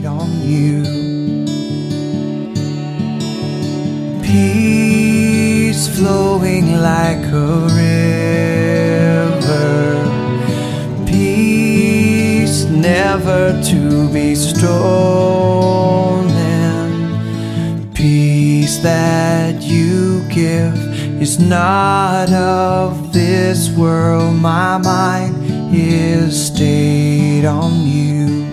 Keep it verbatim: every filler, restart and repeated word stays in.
on you. Peace flowing like a river, peace never to be stolen. Peace that you give is not of this world. My mind is stayed on you.